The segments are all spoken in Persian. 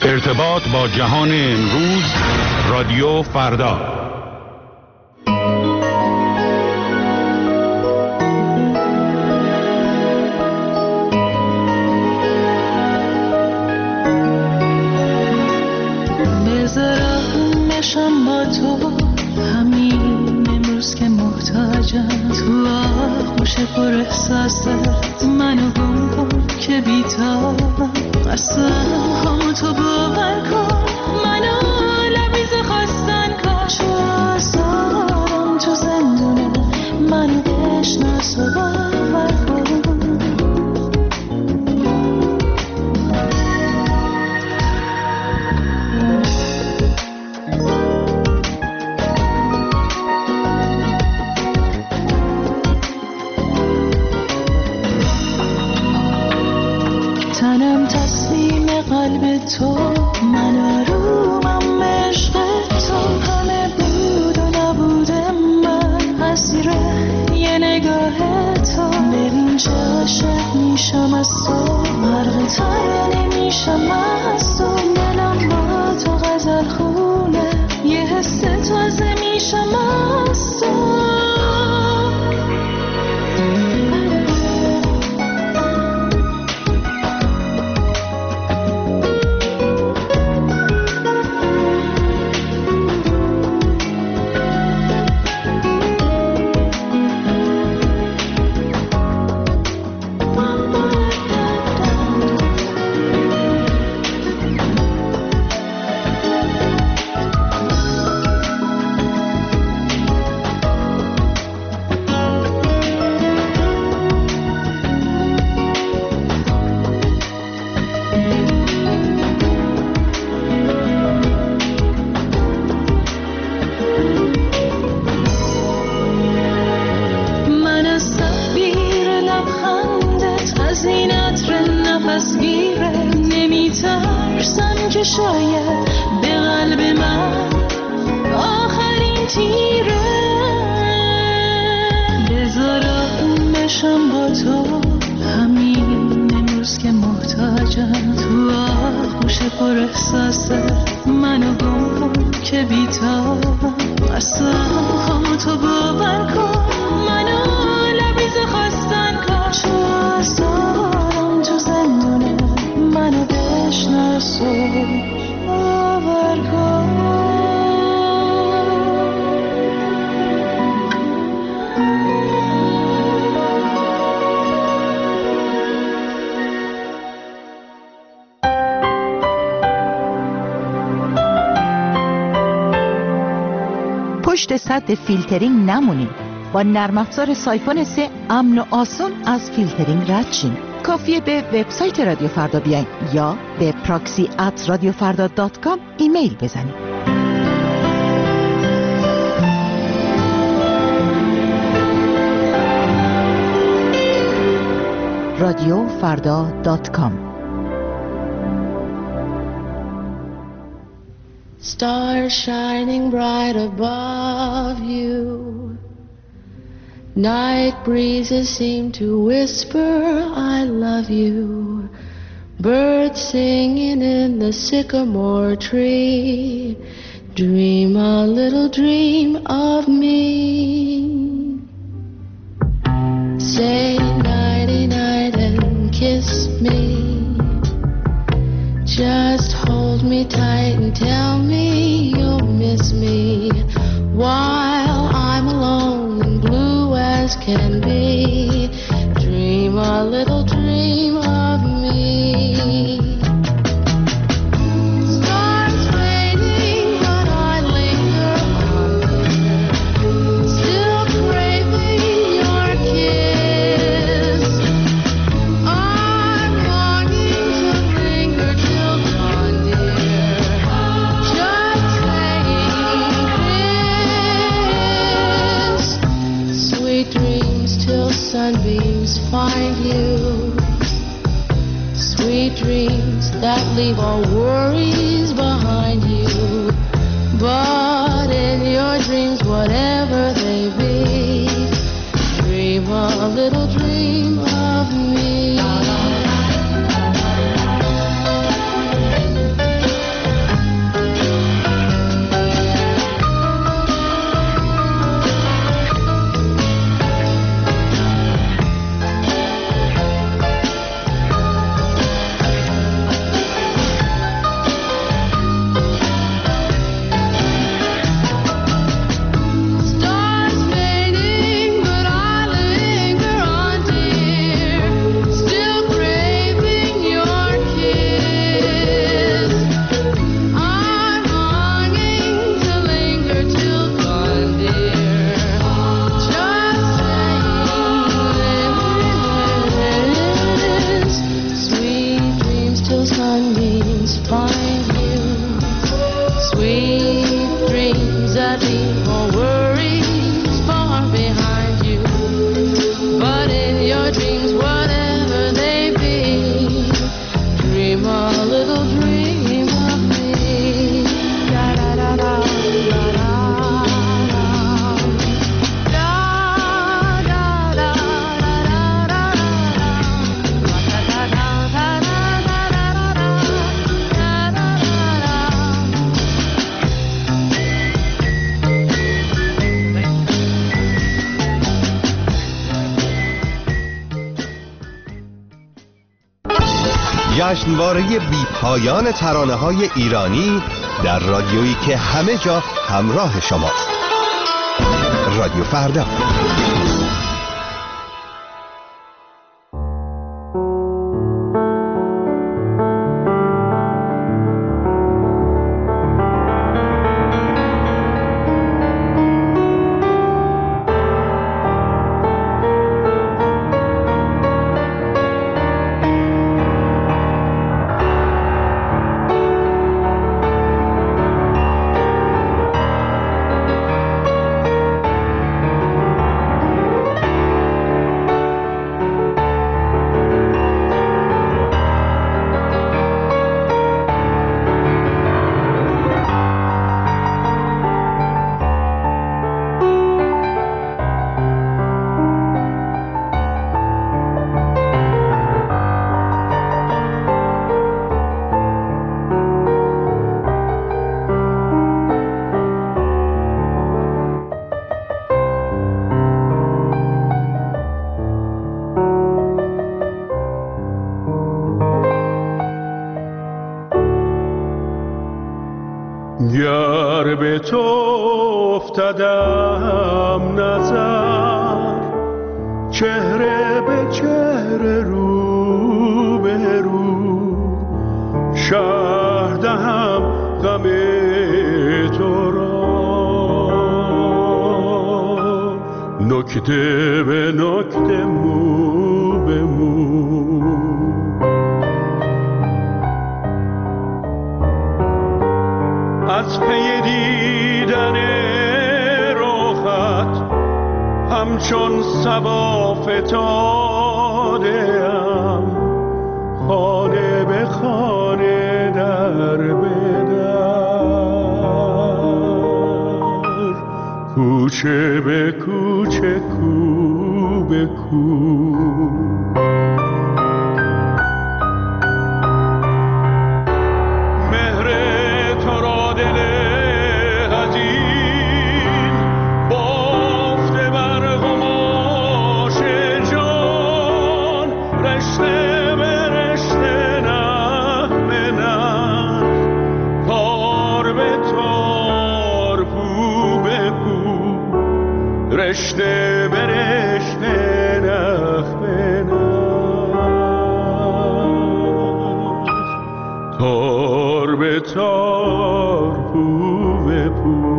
ارتباط با جهان امروز، رادیو فردا. بذارم نشم با تو همین امروز که محتاجم، تو آغوش پر احساست منو گم کن که بیتابم، اصلا همو تو باور کن، منو لبیز خواستن کن، چو آزارم تو زندونه منو بشناس و باور کن. تنم تسلیم قلب تو، من آرومم عشق تو، همه بود و نبود من اسیر یه نگاه تو. ببین چه عاشق میشم از تو، غرق ترانه میشم از تو، دلم با تو غزل خونه، یه حس تازه میشم از تو. شاید به قلب من آخرین تیره، بذارم بشم با تو همین امروز که محتاجم، تو آغوش پر احساست منو گم کن که بیتابم، اصلا همو تو باور کن، منو لبیز خواستن کن، چو آزارم تو زندونه منو بشناس و باور کن. پشت سد فیلترینگ نمونید. با نرم افزار سایفون 3 امن و آسون از فیلترینگ رد شین. کافیه به وبسایت رادیو فردا بیاین یا به proxy@radiofarda.com ایمیل بزنید. radiofarda.com. Stars shining bright above you, night breezes seem to whisper I love you, birds singing in the sycamore tree, dream a little dream of me. Say nighty night and kiss me, just hold me tight and tell me you'll miss me, while I'm alone and blue as can be, dream a little dream of me. Stars fading but I linger on there, still craving your kiss, I'm longing to linger till dawn dear, just saying this, sweet dreams till sunbeams find you, sweet dreams that leave all worries behind you, but in your dreams whatever they be, dream a little dream of me. longings find you. Sweet dreams that leave all worries far behind you. But in your dreams, whatever they be, dream a little dream of me. Da da da da da da. جشنواره بی پایان ترانه‌های ایرانی در رادیویی که همه جا همراه شماست. رادیو فردا. گر به تو افتادم نظر، چهره به چهره رو به رو، شرح دهم غم تو را، نکته به نکته، مو به مو. از پی دیدن رخت همچون صبا فتاده‌ام، خانه به خانه، در به در، کوچه به کوچه، کو به کو. رشته به رشته، نخ به نخ، تار به تار، پو به پو.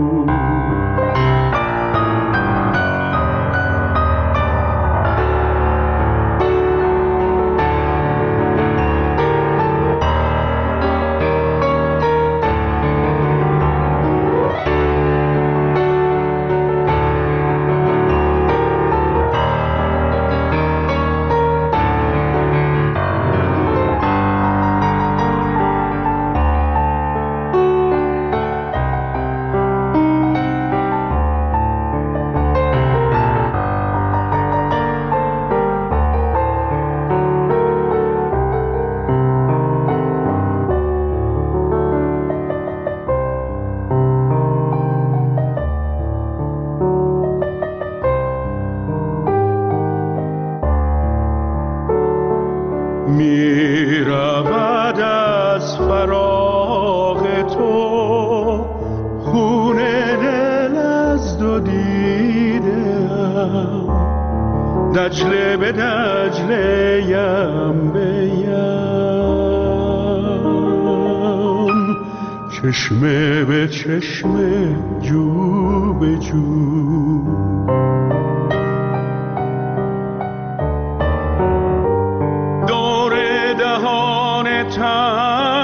می رود از فراق تو خون دل از دو دیدم، دجله به دجله، یم به یم، چشمه به چشمه، جو به جو. دور دهان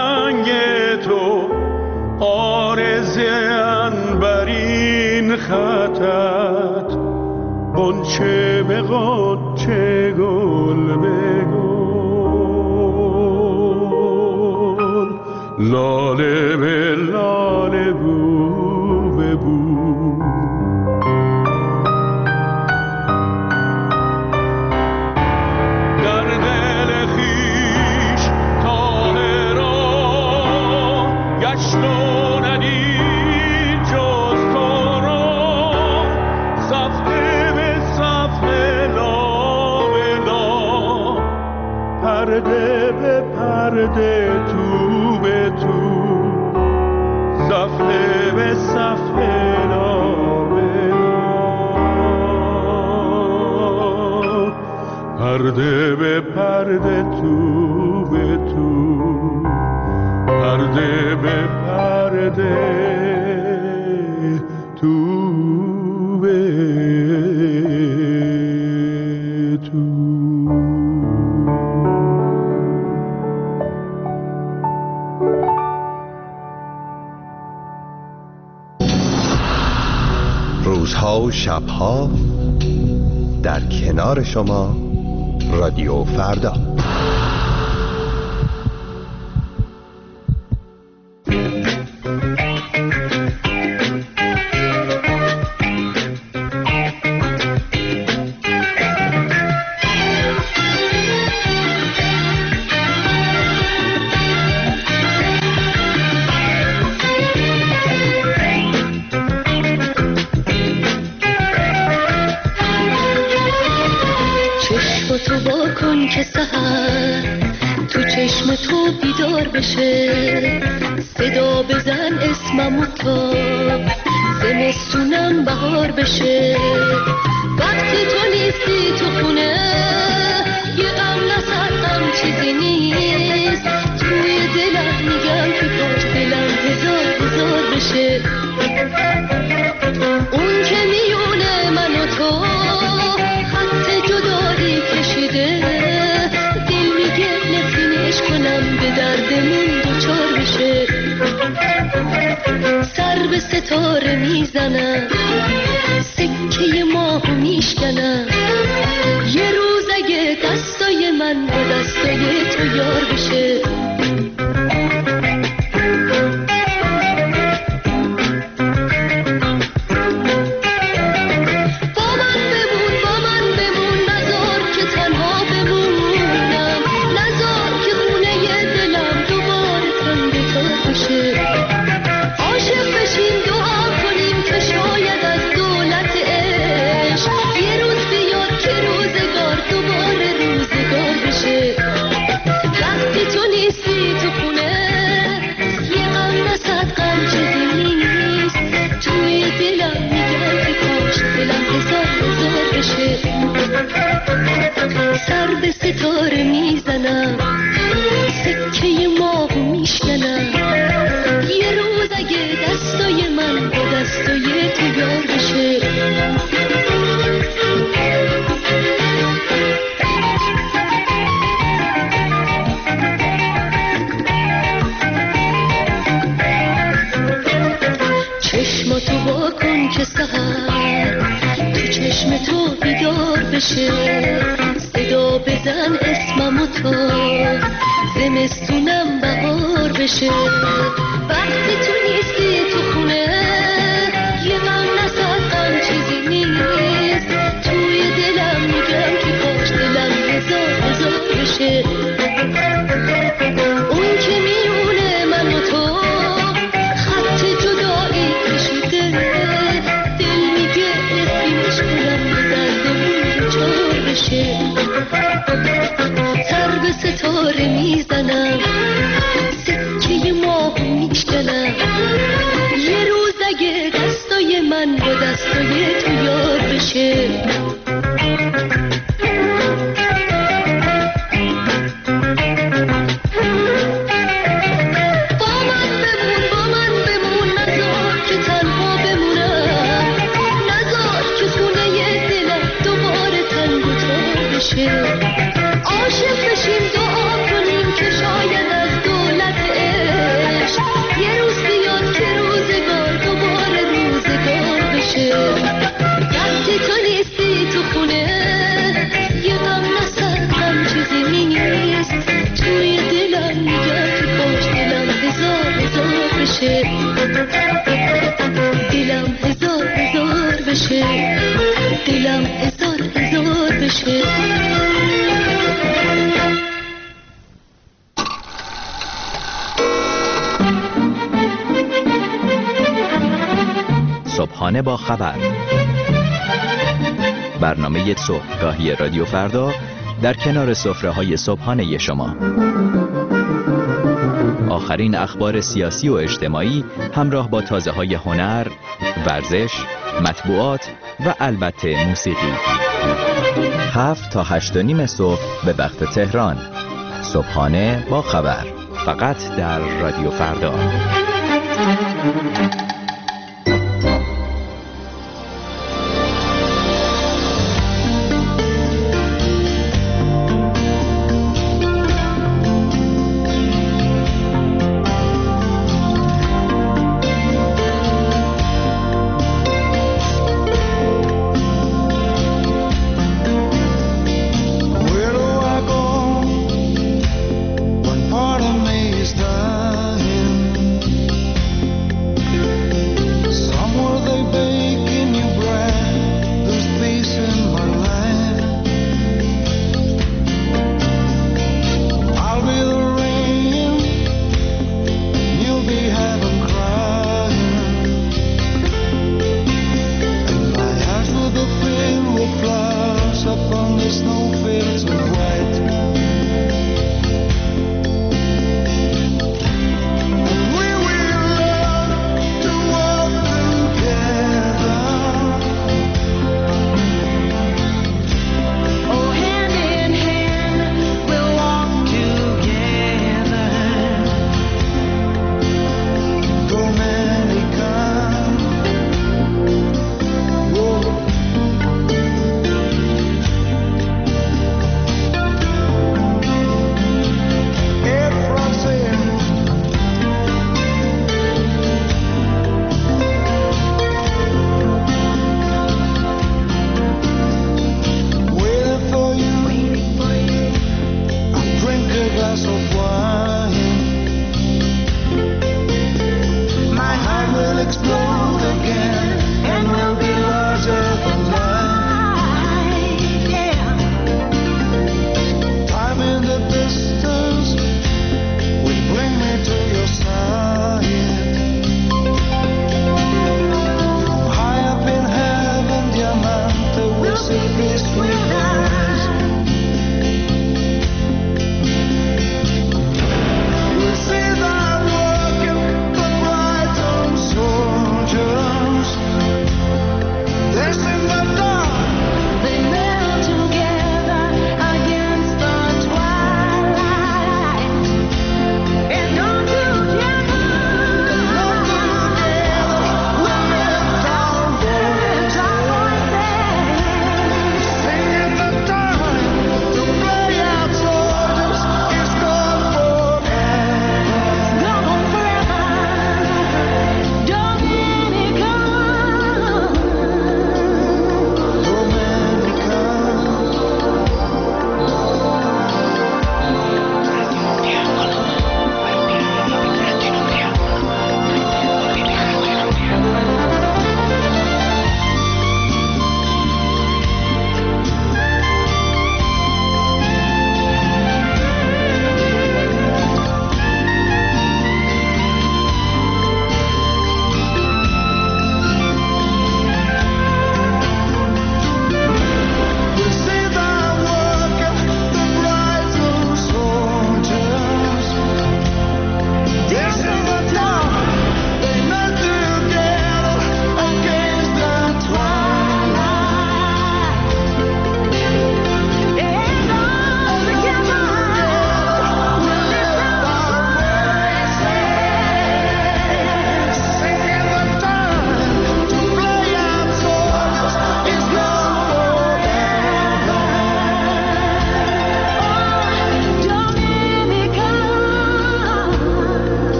خطت غنچه به غنچه گل به گل لاله به لاله بو به بو در دل خویش طاهرا گشت و ندید جز تو را صفحه به صفحه لا به لا پرده به پرده تو به تو صفحه به صفحه لا به لا پرده به پرده تو به تو پرده به پرده تو به تو. روزها و شبها در کنار شما رادیو فردا. تو با کن که سحر تو چشم تو بیدار بشه صدا بزن اسممو تا زمستونم بهار بشه وقتی تو نیستی تو خونه یه غم نسد غم چیزی نیست توی دلم میگم که کاش دلم هزار هزار بشه اون که میونه من و تو خط جدایی کشیده دل میگه نفرینش کنم به دردمون دوچار بشه سر به ستاره میزنم سکه ماهو میشکنم یه روز اگه دستای من با دستای تو یار بشه سر به ستاره میزنم سکه ماهو میشکنم یه روز اگه دستای من با دستای تو یار بشه چشماتو با کن که سحر تو چشم تو بیدار بشه صدا بزن اسممو تا زمستونم بهار بشه وقتی تو نیستی تو خونه یه غم نسد غم چیزی نیست توی دلم میگم که کاش دلم هزار هزار بشه اون که میونه من و تو خط جدایی کشیده دل میگه نفرینش کنم به دردمون چار بشه سر به ستاره میزنم سکه ماهو میشکنم یه روز اگه دستای من با دستای تو یار بشه با من بمون نذار که تنها بمونم نذار که خونه دلم دوباره تنگ و تار بشه عاشق بشیم دعا کنیم که بشه، دلم هزار هزار بشه، دلم هزار هزار بشه. صبحانه با خبر، برنامه صبحگاهی رادیو فردا در کنار سفره‌های صبحانه شما. آخرین اخبار سیاسی و اجتماعی همراه با تازه‌های هنر، ورزش، مطبوعات و البته موسیقی. 7 تا 8:30 صبح به وقت تهران. صبحانه با خبر، فقط در رادیو فردا.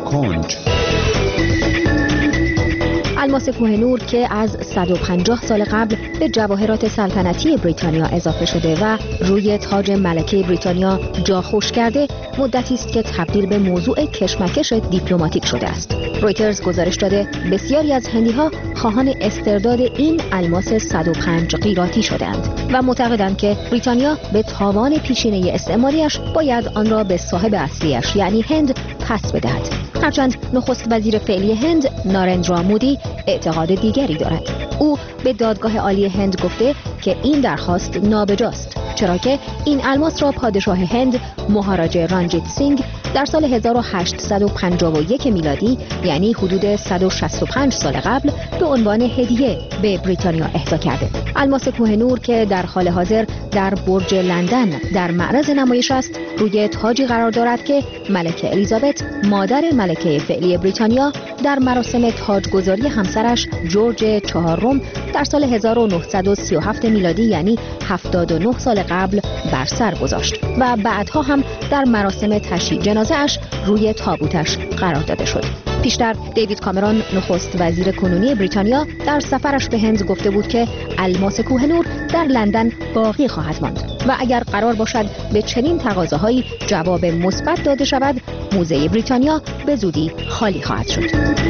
کنج. الماس کوهنور که از 150 سال قبل به جواهرات سلطنتی بریتانیا اضافه شده و روی تاج ملکه بریتانیا جا خوش کرده، مدتی است که تبدیل به موضوع کشمکش دیپلماتیک شده است. رویترز گزارش داده بسیاری از هندی‌ها خواهان استرداد این الماس 105 قیراطی شدند و معتقدند که بریتانیا به تاوان پیشینه استعماریش باید آن را به صاحب اصلیش یعنی هند پس بدهد. هرچند نخست وزیر فعلی هند نارندرا مودی اعتقاد دیگری دارد. او به دادگاه عالی هند گفته که این درخواست نابجاست، چرا که این الماس را پادشاه هند مهاراجه رانجیت سینگ در سال 1851 میلادی یعنی حدود 165 سال قبل به عنوان هدیه به بریتانیا اهدا کرده. الماس کوهنور که در حال حاضر در برج لندن در معرض نمایش است، روی تاجی قرار دارد که ملکه الیزابت مادر ملکه فعلی بریتانیا در مراسم تاجگذاری همسرش جورج چهارم در سال 1937 میلادی یعنی 79 سال قبل بر سر گذاشت و بعدها هم در مراسم تشییع جنازه‌اش روی تابوتش قرار داده شد. پیشتر دیوید کامرون نخست وزیر کنونی بریتانیا در سفرش به هند گفته بود که الماس کوهنور در لندن باقی خواهد ماند و اگر قرار باشد به چنین تقاضاهایی جواب مثبت داده شود، موزه بریتانیا به زودی خالی خواهد شد.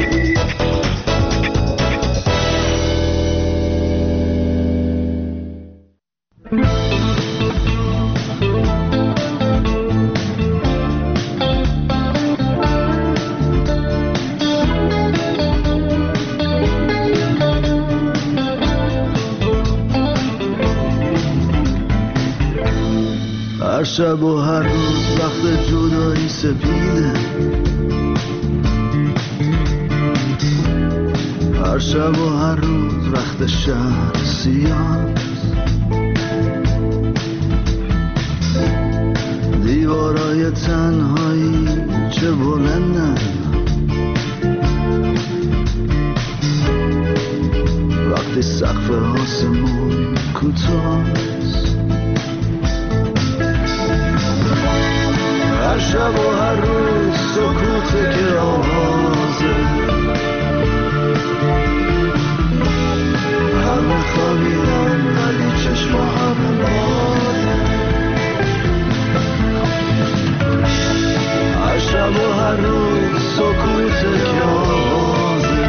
هر شب و هر روز وقت جدایی سپیده، هر شب و هر روز وقت شهر سیاه، دیوارای تنهایی چه بلندن، وقتی سقف آسمون کوتاه، هر شب و هر روز سکوته که آوازه، همه خوابیدن ولی چشما همه بازه، هر شب و هر روز سکوته که آوازه،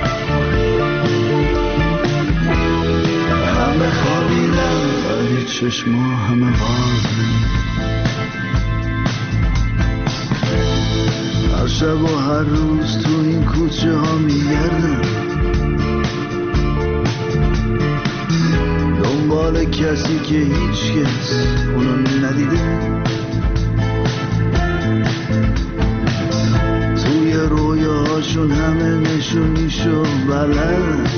همه خوابیدن ولی چشما همه بازه، هر شب و هر روز تو این کوچه ها میگردم دنبال کسی که هیچ کس اونو ندیده، توی رویاهاشون همه نشونیشو بلد،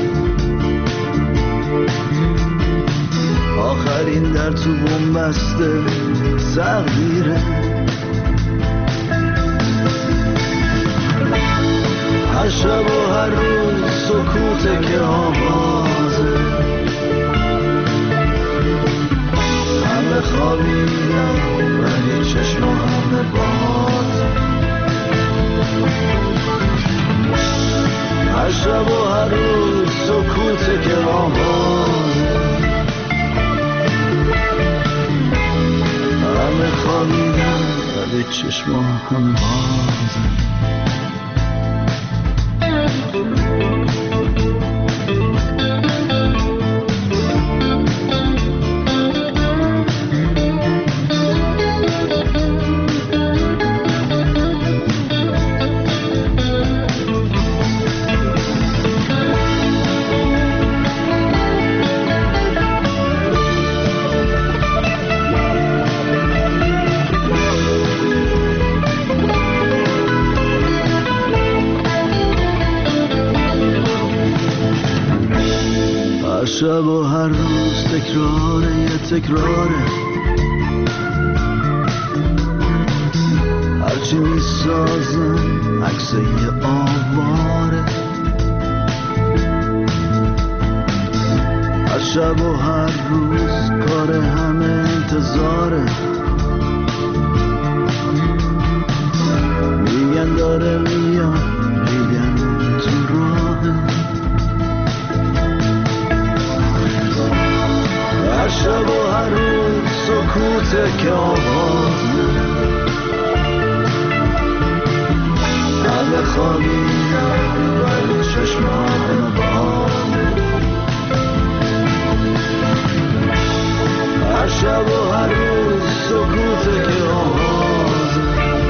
آخرین در تو بومبسته تغییره، هر شب و هر روز سکوته که آوازه، همه خوابیدن ولی چشم همه بازه، هر شب و هر روز سکوته که آوازه، همه خوابیدن ولی چشم همه بازه. شب و هر روز تکراره یه تکراره، هرچی میسازم عکس یه آواره، هر شب و هر روز کار همه انتظاره، میگن داره میاد خوابیدم ولی چشمام باز، هر شب و هر روز سکوته که آوازه،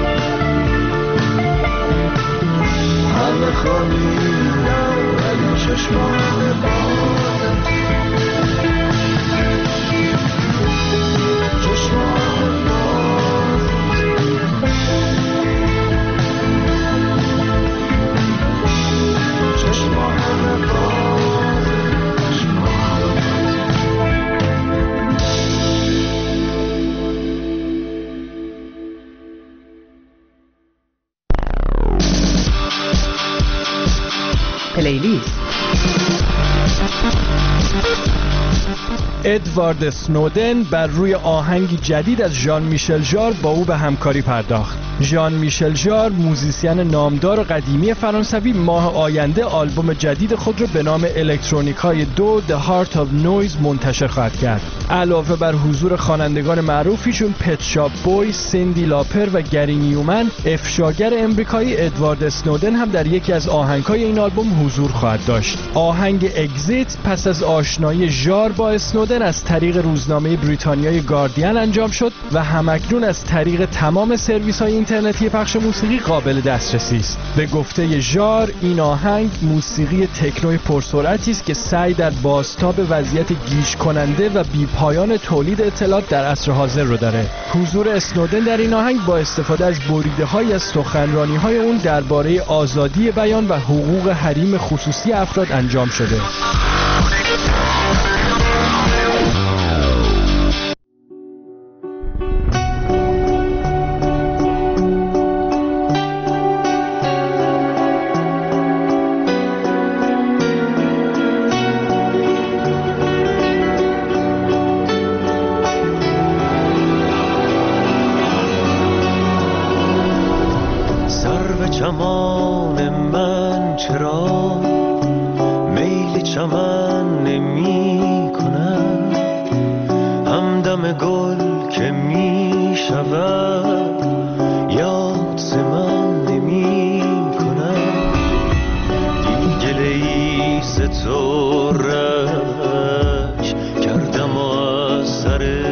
همه خوابیدم ولی چشمام باز، چشمام باز، چشمام باز، چشمام پلیلیست. ادوارد اسنودن بر روی آهنگی جدید از ژان میشل ژار با او به همکاری پرداخت. ژان میشل ژار، موزیسین نامدار و قدیمی فرانسوی، ماه آینده آلبوم جدید خود را به نام الکترونیکای 2 The Heart of Noise منتشر خواهد کرد. علاوه بر حضور خوانندگان معروفیشون پت شاپ بویز، سیندی لاپر و گری نیومن، افشاگر امریکایی ادوارد اسنودن هم در یکی از آهنگ‌های این آلبوم حضور خواهد داشت. آهنگ اگزیت پس از آشنایی ژار با اسنودن از طریق روزنامه بریتانیای گاردین انجام شد و همکنون از طریق تمام سرویس‌های اینترنتی پخش موسیقی قابل دسترسی است. به گفته ژار، این آهنگ موسیقی تکنوی پرسرعتی است که سعی در بازتاب وضعیت گیج کننده و بی‌پایان تولید اطلاعات در عصر حاضر رو داره. حضور اسنودن در این آهنگ با استفاده از بریده‌های از سخنرانی‌های اون درباره آزادی بیان و حقوق حریم خصوصی افراد انجام شده. چمان من چرا میل چمن نمی کند، همدم گل که می شود یاد ز من نمی کند، دیگه لیس تو رش کردم و از سر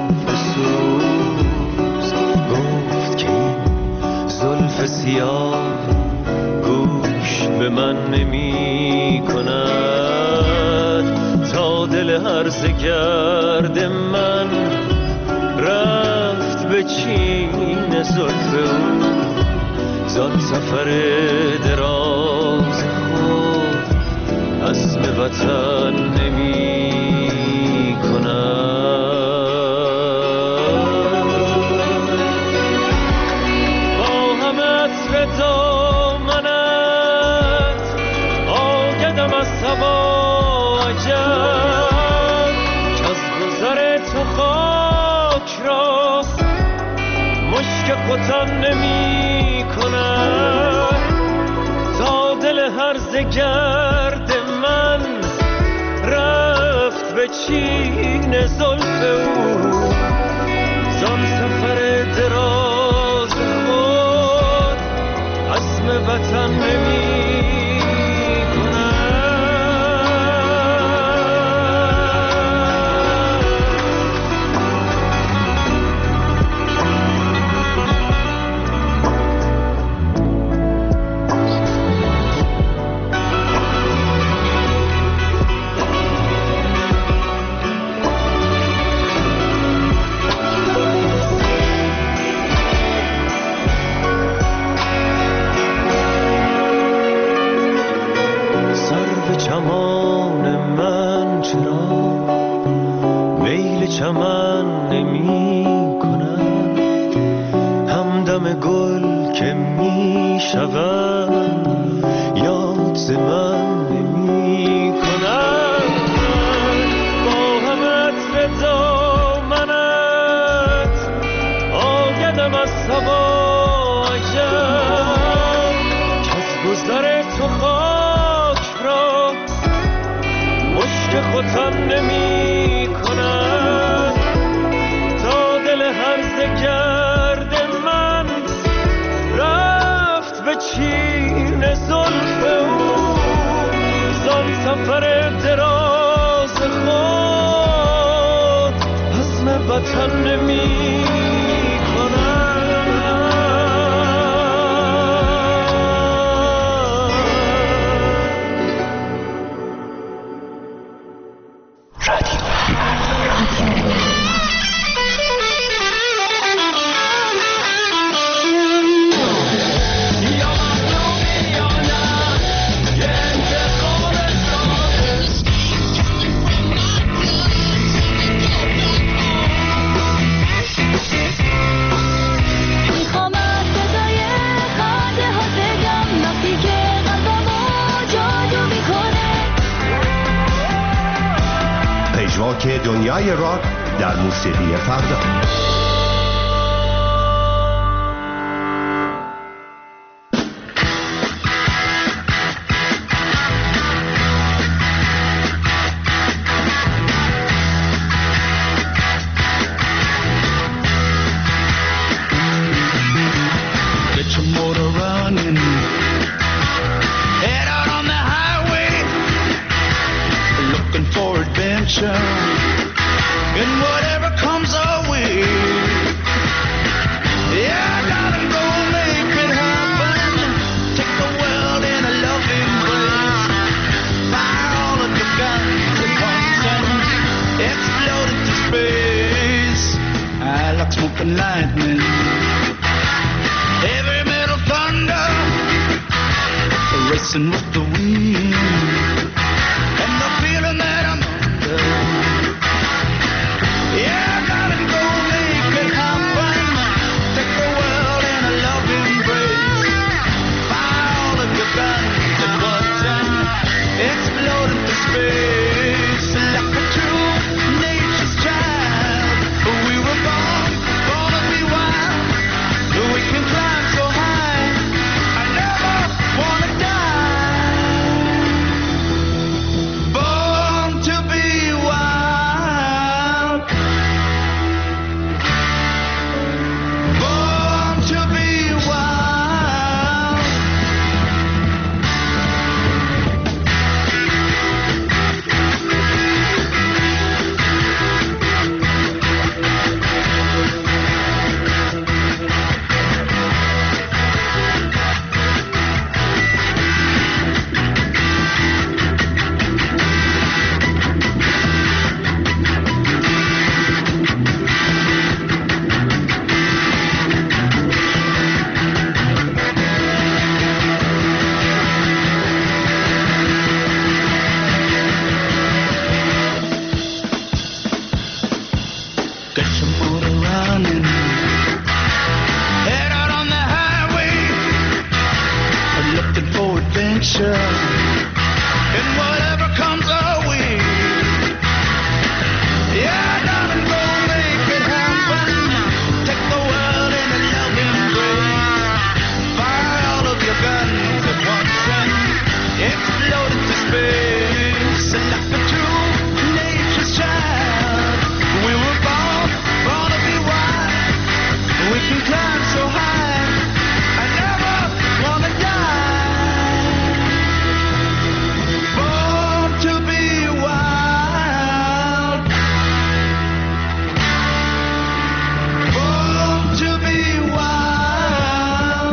فسوس گفت که این زلف سیاه گوش به من نمی کند، تا دل هرزه گرد من رفت به چین زلف او، زان سفر دراز خود عزم وطن نمی کند. با همه عطر دامنت آگدم از هوا عجب، که از گذر تو خاک را مشک ختن نمی کند، تا دل هرزه گرد من رفت به چین زلف او، زان سفر دراز خود عزم وطن نمی چمان من چرا میل چمن نمی کند، همدم گل که می شود یاد ز من نمی کند، با همه عطر دامنت آگدم از هوا عجب، که از گذر تو مشک ختن نمی کند، تا دل هرزه گرد من رفت به چین وطن نمی که دنیای راک در موسیقی فردا. Get your motor running, head out on the highway, looking for adventure. And whatever comes our way, yeah, gotta go make it happen. Take the world in a loving embrace. Fire all of your guns at once and explode into space. I like smoke and lightning, heavy metal thunder, racing with the wind, and the feeling that I'm under. Yeah, gotta go make it happen. Take the world in a loving embrace. Fire all of your guns at once and explode into space. Like a true nature's child, we were born to be wild. We can climb so high, I never wanna die. Born to be wild. Born to be wild. Get your motor running, head out on the highway, looking for adventure, and whatever comes our way. Yeah, darling, go make it happen. Take the world in a loving embrace. Fire all of your guns at once and explode into space. Like a true nature's child, we were born to be wild. We can climb so high, I never wanna die. Born to be wild. Born to be wild.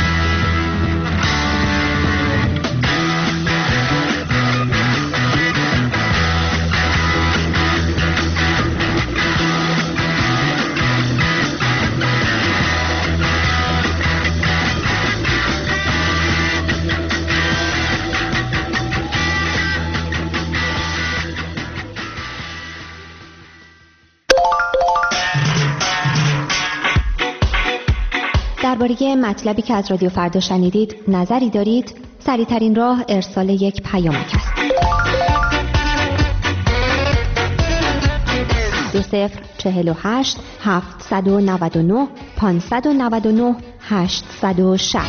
درباره مطلبی که از رادیو فردا شنیدید نظری دارید؟ سریع‌ترین راه ارسال یک پیامک است. 2048 799 599 860.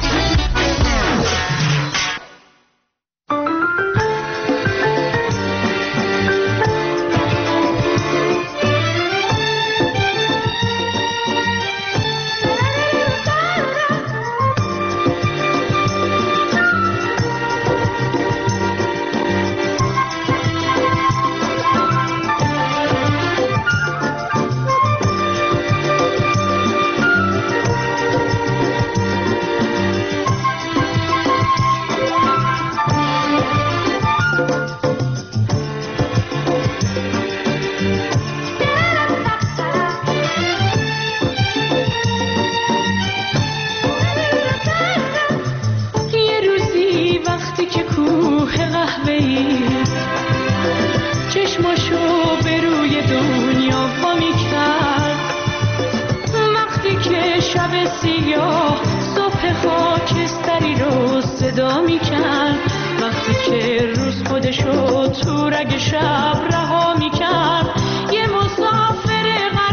صدا میکرد وقتی که روز خودشو تو رگ شب رها میکرد. یه مسافر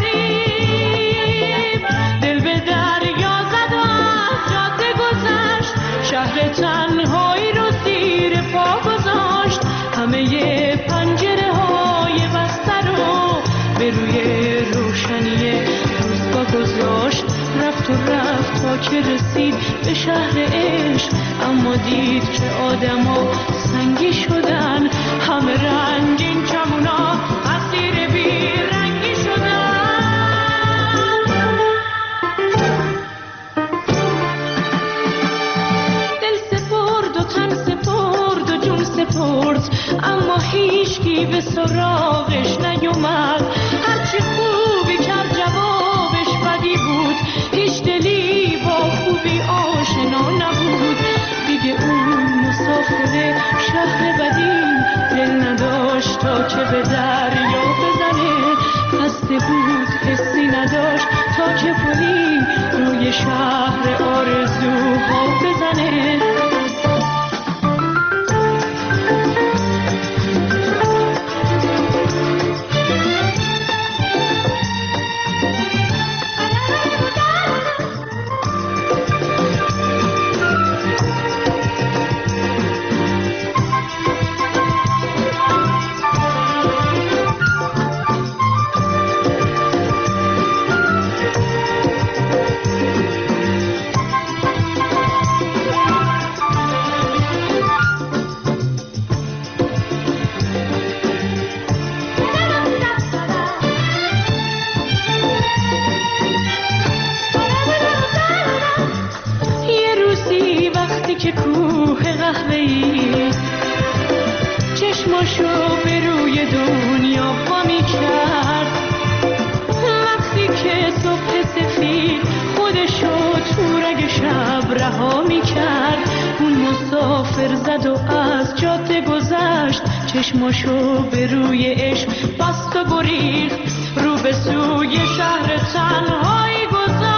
غریب دل به دریا زد و از جاده گذشت، شهر تنهایی رو زیر پا گذاشت، همه پنجره های بسته رو به روی روشنی روزگاه گذاشت. رفت و رفت تا که رسید به شهر عشق، اما دید که آدما سنگی شدن، همه رنگین کمونا اسیر بی رنگی شدن. دل سپرد و تن سپرد و جون سپرد، اما هیچکی به سراغش نیومد. هرچی خوبی کرد جوابش بدی بود، هیچ دلی با خوبی آشنا نبود. دیگه اون مسافر شهر بدی دل نداشت تا که به دریا بزنه، خسته بود حسی نداشت تا که پلی روی شهر آرزوها بزنه. چشماشو به روی دنیا پا می کرد، وقتی که صبح سفید خودشو تو رگ شب رها می کرد. اون مسافر زد و از جاده گذشت، چشماشو به روی عشق بست و گریخت، رو به سوی شهر تنهایی گذشت.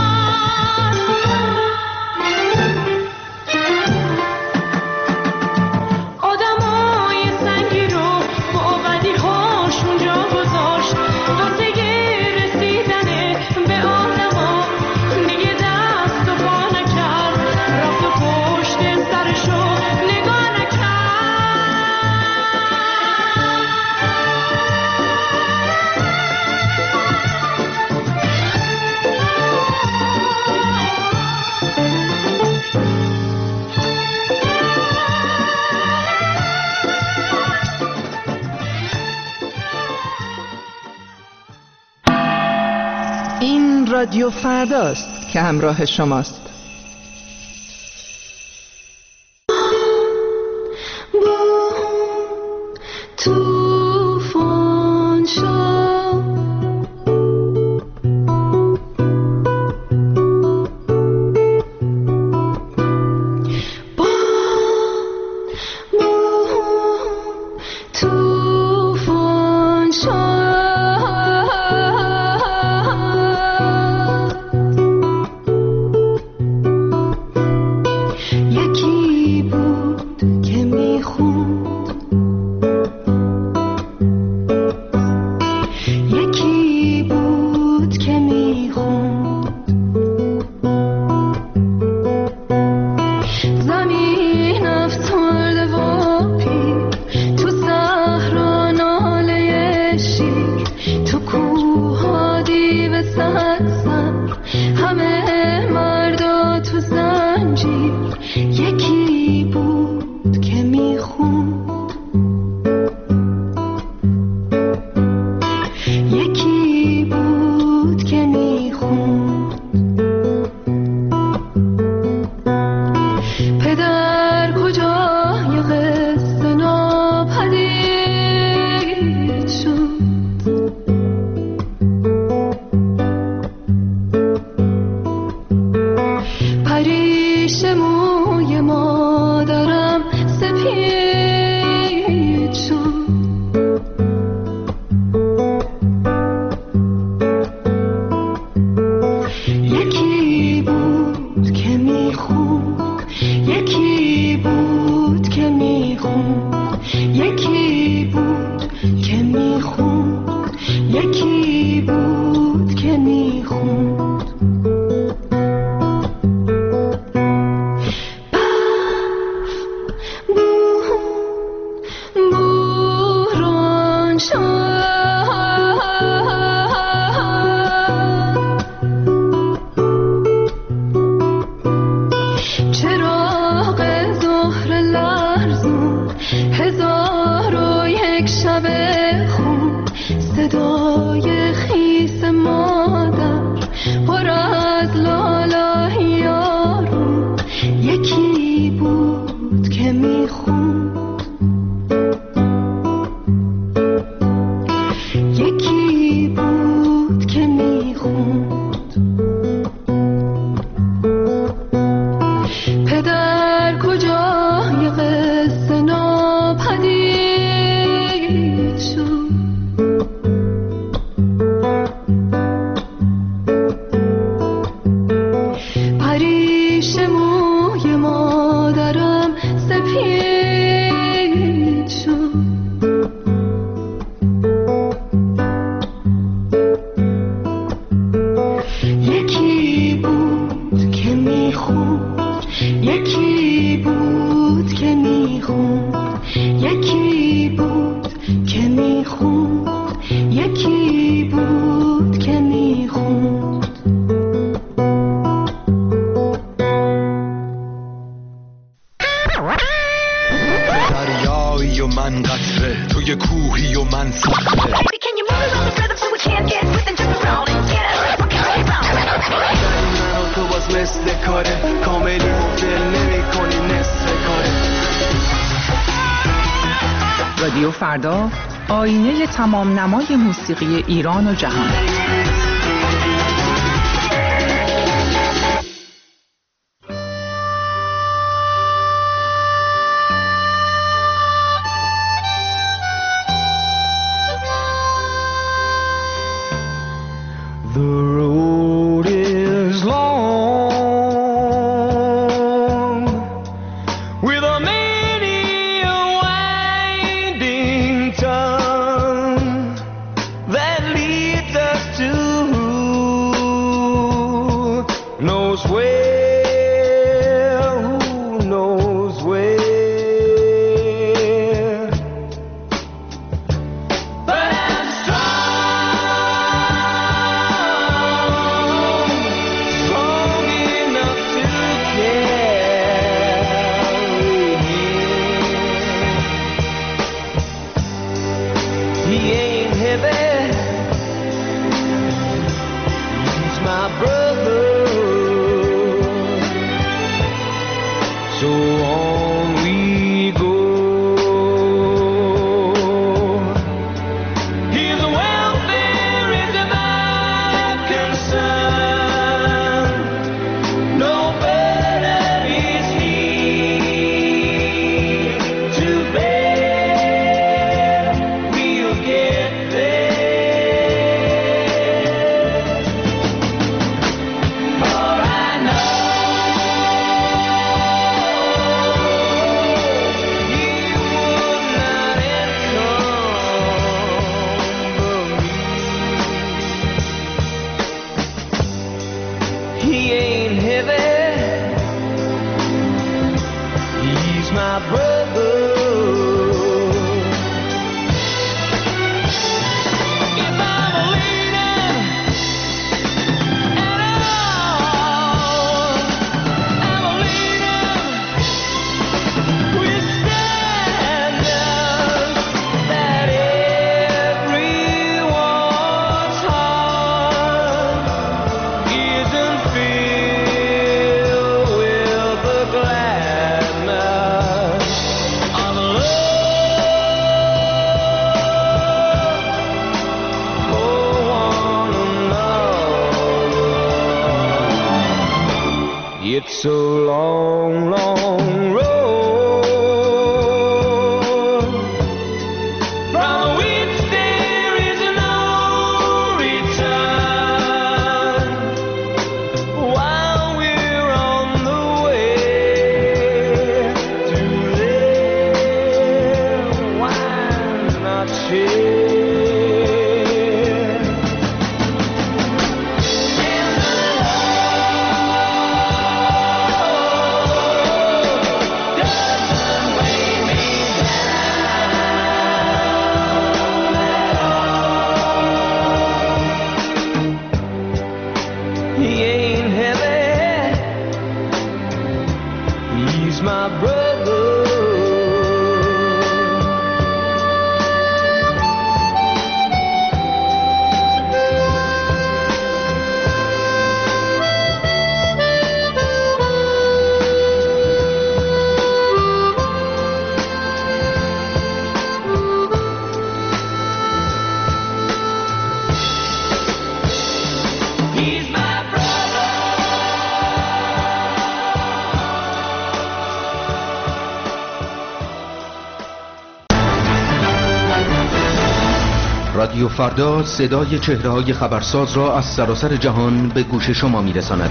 رادیو فرداست که همراه شماست. یکی من قطره، توی کوهی و من صخره. من و تو باز مثل کاره، کاملی مدل نمی کنی نصف کاره. رادیو فردا، آینه تمام نمای موسیقی ایران و جهان. It's a long, long road from which there is no return. While we're on the way to live, why not share? رادیو فردا صدای چهره‌های خبرساز را از سراسر جهان به گوش شما می‌رساند.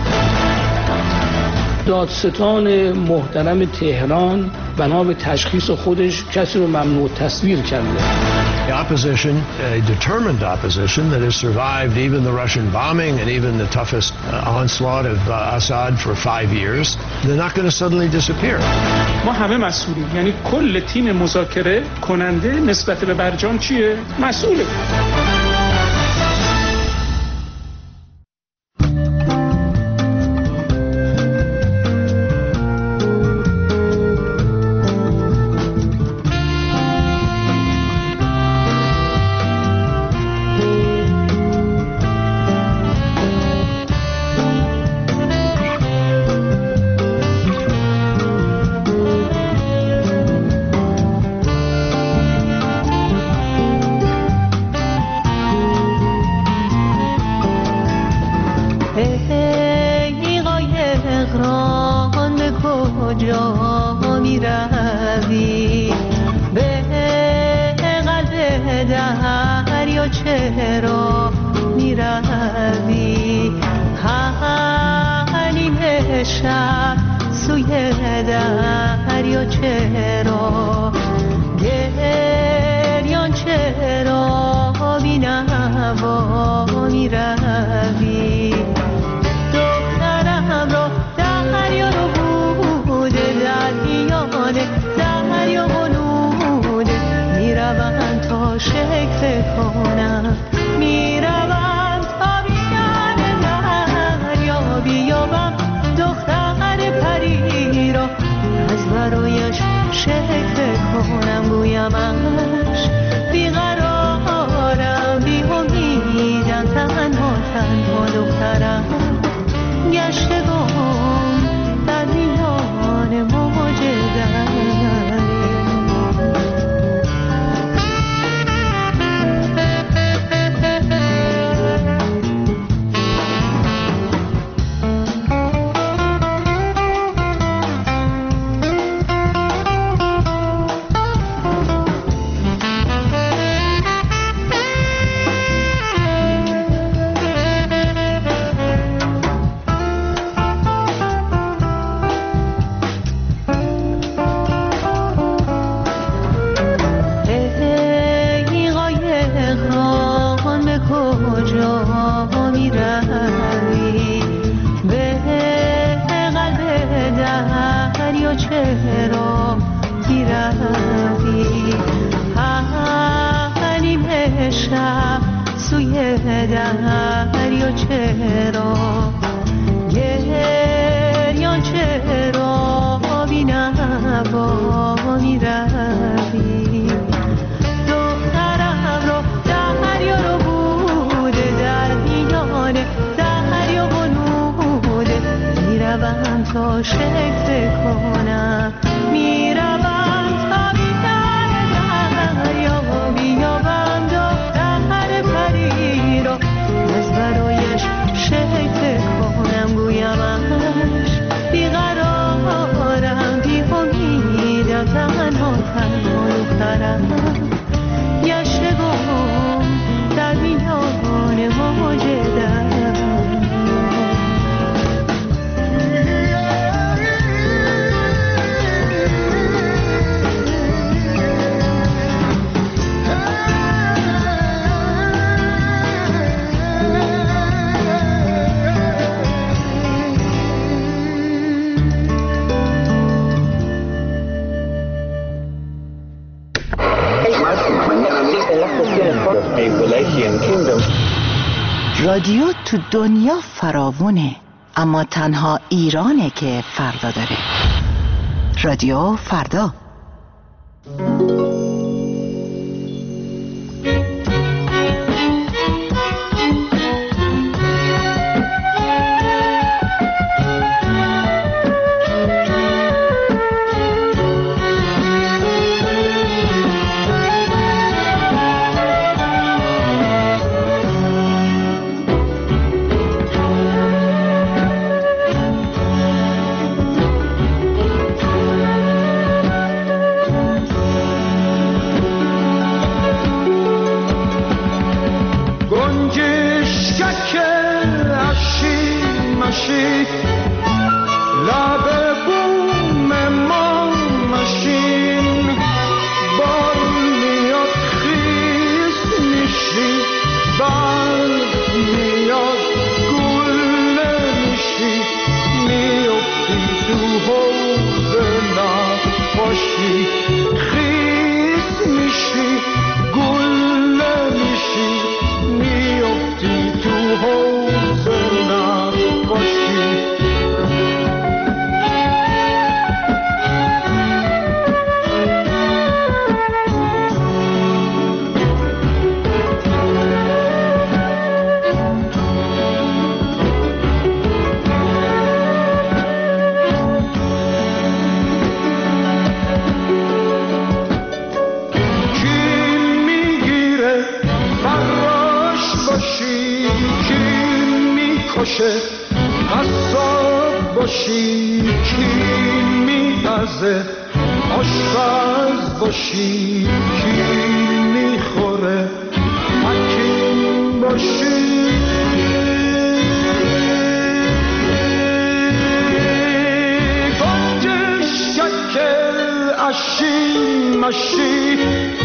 دادستان محترم تهران بنا به تشخیص خودش کسی رو ممنوع تصویر کرده. The opposition, a determined opposition that has survived even the Russian bombing and even the toughest onslaught of Assad for 5 years, they're not going to suddenly disappear. ما همه مسئولیم، یعنی کل تیم مذاکره کننده نسبت به برجام چیه؟ مسئوله. شب سوی دریا چرا گریان چرا بی نوا می روی دخترم را دریا رو بوده در میانه دریا بلوده می روم تا شکل کنم می روم تا بیان دریا بیابم دختر پری را از برایش شکل کنم گویمش بیقرارم بی امیدم تنها تنها دخترم گشتگم در میان موج دریا چرا بیروی حنیم شب سوی دریا چرا گریان چرا بی نوا می روی دخترم را دریا رو بوده در میانه دریا بلوده می روم تا شکل کنم می روم تا بیان دریا بیابم دختر پری را از برایش شکل کنم گویمش بیقرارم بی امیدم تنها تنها دخترم گشتگم در میان موج دریا رادیو تو دنیا فراوونه، اما تنها ایرانه که فردا داره. رادیو فردا. قصاب باشی کی میتازه آشپز باشی کی میخوره حکیم باشی اشی مشی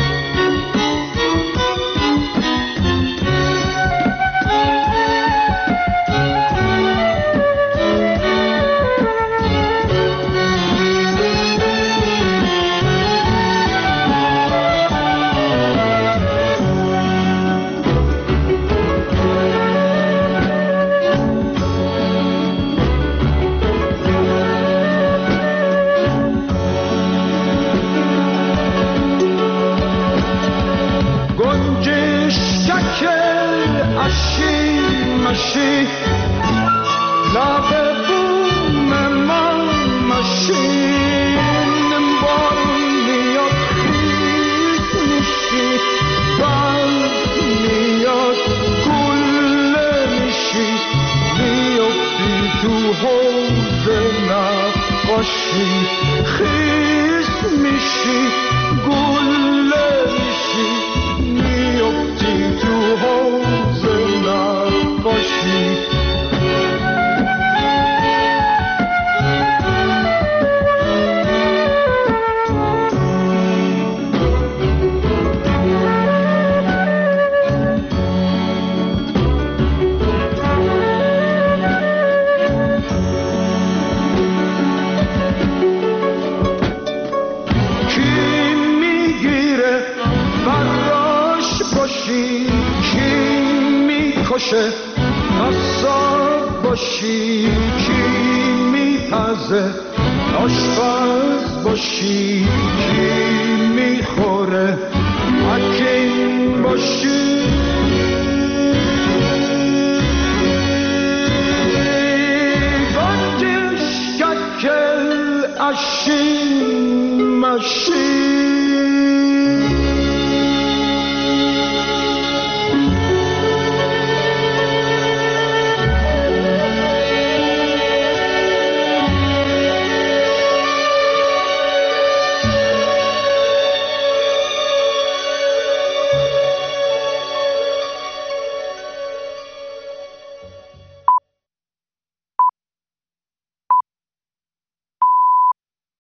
خیس میشی گله میشی میفتی تو حوض نقاشی قصاب باشی کی میپزه آشپز باشی کی میخوره حکیم باشی گنجش ککل اشی مشی